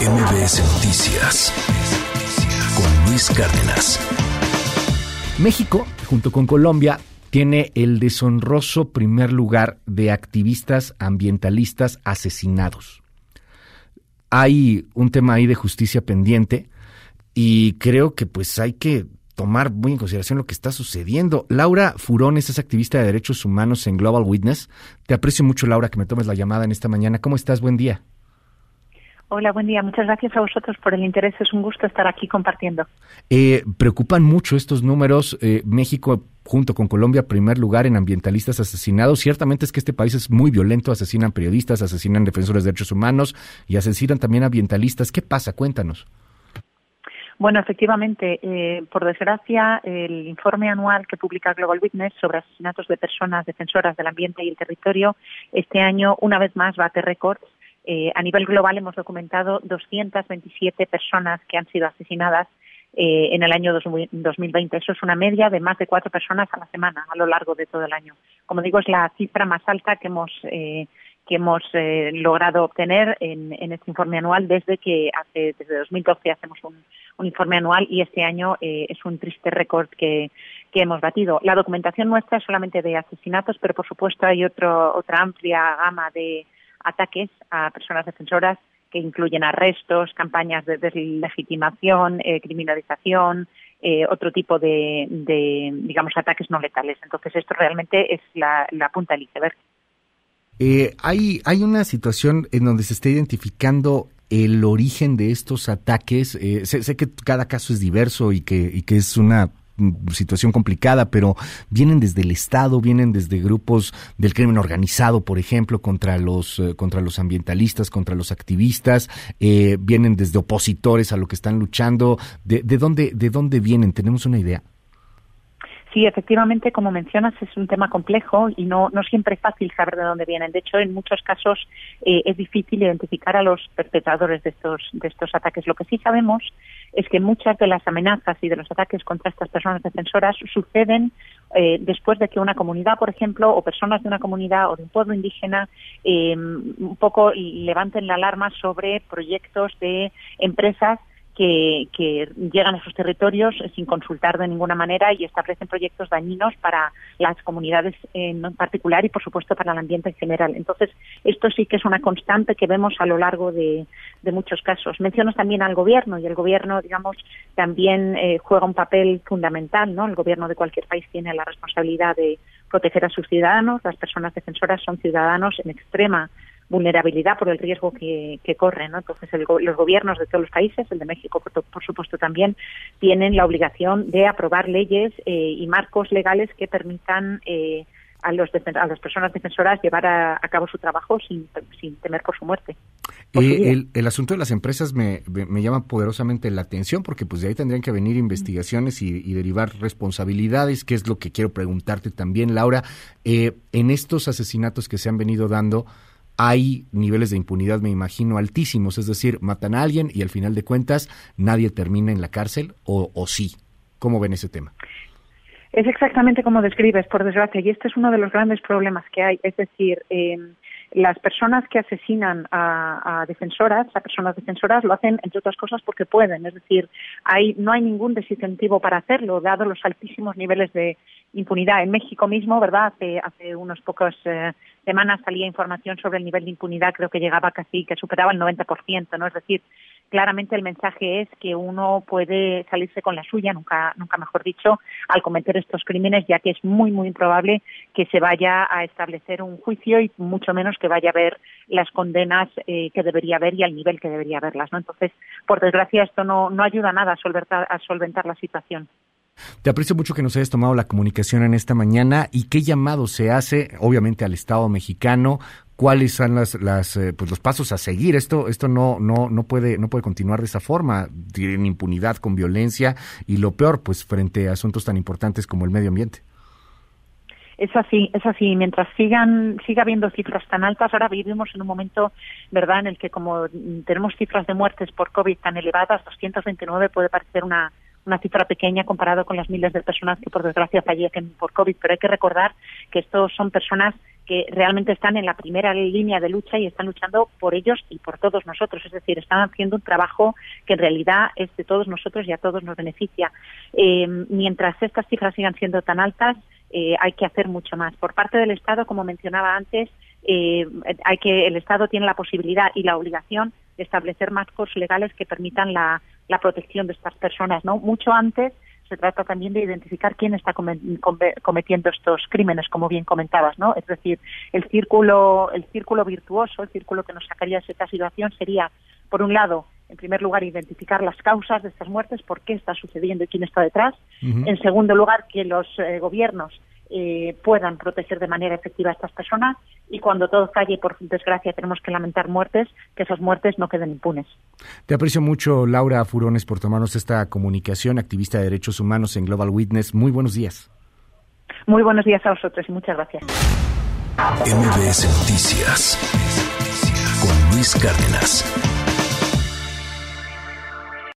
MBS Noticias con Luis Cárdenas. México, junto con Colombia, tiene el deshonroso primer lugar de activistas ambientalistas asesinados. Hay un tema ahí de justicia pendiente y creo que pues hay que tomar muy en consideración lo que está sucediendo. Laura Furones es activista de derechos humanos en Global Witness. Te aprecio mucho, Laura, que me tomes la llamada en esta mañana. ¿Cómo estás? Buen día. Hola, buen día. Muchas gracias a vosotros por el interés. Es un gusto estar aquí compartiendo. Preocupan mucho estos números. México, junto con Colombia, primer lugar en ambientalistas asesinados. Ciertamente es que este país es muy violento. Asesinan periodistas, asesinan defensores de derechos humanos y asesinan también ambientalistas. ¿Qué pasa? Cuéntanos. Bueno, efectivamente, por desgracia, el informe anual que publica Global Witness sobre asesinatos de personas defensoras del ambiente y el territorio, este año, una vez más, bate récords. A nivel global hemos documentado 227 personas que han sido asesinadas en el año 2020. Eso es una media de más de 4 personas a la semana a lo largo de todo el año. Como digo, es la cifra más alta que hemos logrado obtener en este informe anual desde 2012 hacemos un informe anual y este año es un triste récord que hemos batido. La documentación nuestra es solamente de asesinatos, pero por supuesto hay otra amplia gama de ataques a personas defensoras que incluyen arrestos, campañas de deslegitimación, criminalización, otro tipo de digamos, ataques no letales. Entonces esto realmente es la punta del iceberg. Hay una situación en donde se está identificando el origen de estos ataques. Sé que cada caso es diverso y que es una situación complicada, pero vienen desde el Estado, vienen desde grupos del crimen organizado, por ejemplo, contra los ambientalistas, contra los activistas, vienen desde opositores a lo que están luchando. ¿De dónde vienen? ¿Tenemos una idea? Sí, efectivamente, como mencionas, es un tema complejo y no siempre es fácil saber de dónde vienen. De hecho, en muchos casos es difícil identificar a los perpetradores de estos ataques. Lo que sí sabemos es que muchas de las amenazas y de los ataques contra estas personas defensoras suceden después de que una comunidad, por ejemplo, o personas de una comunidad o de un pueblo indígena un poco levanten la alarma sobre proyectos de empresas que llegan a sus territorios sin consultar de ninguna manera y establecen proyectos dañinos para las comunidades en particular y, por supuesto, para el ambiente en general. Entonces, esto sí que es una constante que vemos a lo largo de muchos casos. Mencionas también al gobierno y el gobierno, digamos, también juega un papel fundamental, ¿no? El gobierno de cualquier país tiene la responsabilidad de proteger a sus ciudadanos. Las personas defensoras son ciudadanos en extrema vulnerabilidad por el riesgo que corren, ¿no? Entonces los gobiernos de todos los países, el de México por supuesto también, tienen la obligación de aprobar leyes y marcos legales que permitan a las personas defensoras llevar a cabo su trabajo sin temer por su muerte. El asunto de las empresas me llama poderosamente la atención porque pues de ahí tendrían que venir investigaciones y derivar responsabilidades, que es lo que quiero preguntarte también, Laura. En estos asesinatos que se han venido dando, hay niveles de impunidad, me imagino, altísimos, es decir, matan a alguien y al final de cuentas nadie termina en la cárcel, o sí. ¿Cómo ven ese tema? Es exactamente como describes, por desgracia, y este es uno de los grandes problemas que hay, es decir, las personas que asesinan a personas defensoras, lo hacen, entre otras cosas, porque pueden, es decir, no hay ningún desincentivo para hacerlo, dado los altísimos niveles de impunidad. En México mismo, ¿verdad? Hace unos pocos semanas salía información sobre el nivel de impunidad, creo que llegaba que superaba el 90%, ¿no? Es decir, claramente el mensaje es que uno puede salirse con la suya, nunca mejor dicho, al cometer estos crímenes, ya que es muy, muy improbable que se vaya a establecer un juicio y mucho menos que vaya a haber las condenas que debería haber y al nivel que debería haberlas, ¿no? Entonces, por desgracia, esto no ayuda nada a solventar la situación. Te aprecio mucho que nos hayas tomado la comunicación en esta mañana. ¿Y qué llamado se hace, obviamente, al Estado mexicano? ¿Cuáles son los pasos a seguir? Esto no puede continuar de esa forma, en impunidad, con violencia y lo peor, pues frente a asuntos tan importantes como el medio ambiente. Es así. Mientras siga habiendo cifras tan altas, ahora vivimos en un momento, ¿verdad?, en el que como tenemos cifras de muertes por COVID tan elevadas, 229 puede parecer una cifra pequeña comparado con las miles de personas que por desgracia fallecen por COVID, pero hay que recordar que estos son personas que realmente están en la primera línea de lucha y están luchando por ellos y por todos nosotros. Es decir, están haciendo un trabajo que en realidad es de todos nosotros y a todos nos beneficia. Mientras estas cifras sigan siendo tan altas, hay que hacer mucho más. Por parte del Estado, como mencionaba antes, el Estado tiene la posibilidad y la obligación de establecer marcos legales que permitan la protección de estas personas, ¿no? Mucho antes se trata también de identificar quién está cometiendo estos crímenes, como bien comentabas, ¿no? Es decir, el círculo virtuoso, el círculo que nos sacaría de esta situación sería, por un lado, en primer lugar, identificar las causas de estas muertes, por qué está sucediendo y quién está detrás. Uh-huh. En segundo lugar, que los gobiernos puedan proteger de manera efectiva a estas personas, y cuando todo falle, por desgracia tenemos que lamentar muertes, que esas muertes no queden impunes. Te aprecio mucho, Laura Furones, por tomarnos esta comunicación, activista de derechos humanos en Global Witness. Muy buenos días. Muy buenos días a vosotros y muchas gracias. MBS Noticias con Luis Cárdenas.